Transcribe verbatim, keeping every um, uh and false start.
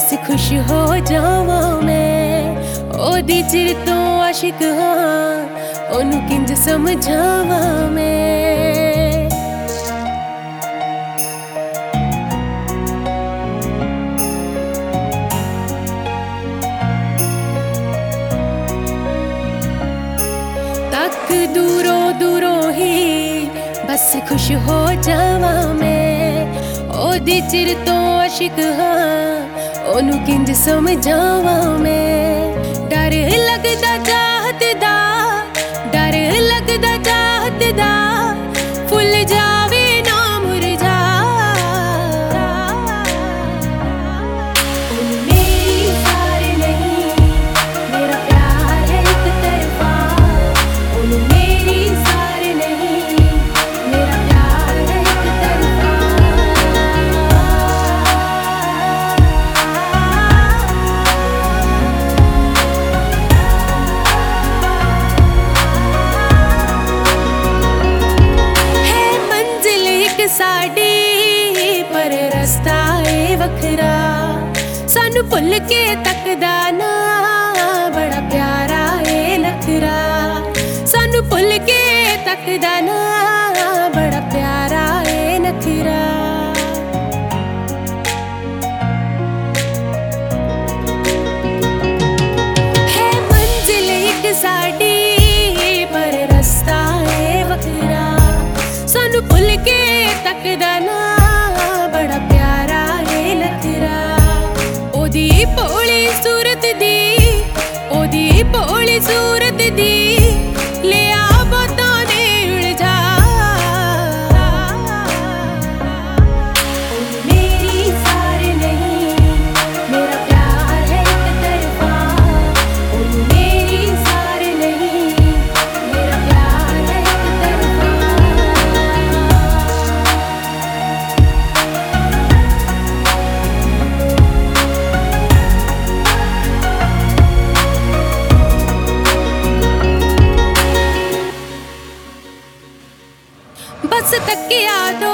बस खुश हो जावा मैं ओदी चिर तो आशिक हाँ ओनू किंज समझावा मैं। तक दूरों दूरों ही बस खुश हो जावा मैं ओदी चिर तो आशिक हाँ ओनू किंज समझावा मैं। डर लगदा चाहत दा डर लगदा चाहत दा फुल जावे ना मुरझा। मेरी सारे नहीं मेरा प्यार है एक तरफा ओनू मेरी सारे नहीं मेरा प्यार है एक तरफा। साड़ी पर रस्ता है वखरा सानू भुल के तकदा ना बड़ा प्यारा है नखरा सानू भुल के तकदा ना बड़ा प्यारा है नखरा। है मंजिल एक साड़ी पर रस्ता है वखरा सानू भुल के तकदा ना बड़ा प्यारा है नखरा। ओदी भोली सूरत दी ओदी भोली सूरत दी ले आ बातां ने उलझा। मेरी सारे नहीं मेरा प्यार है एक तरफा ओनू मेरी सारे नहीं मेरा प्यार है एक तरफा। बस तकिया दो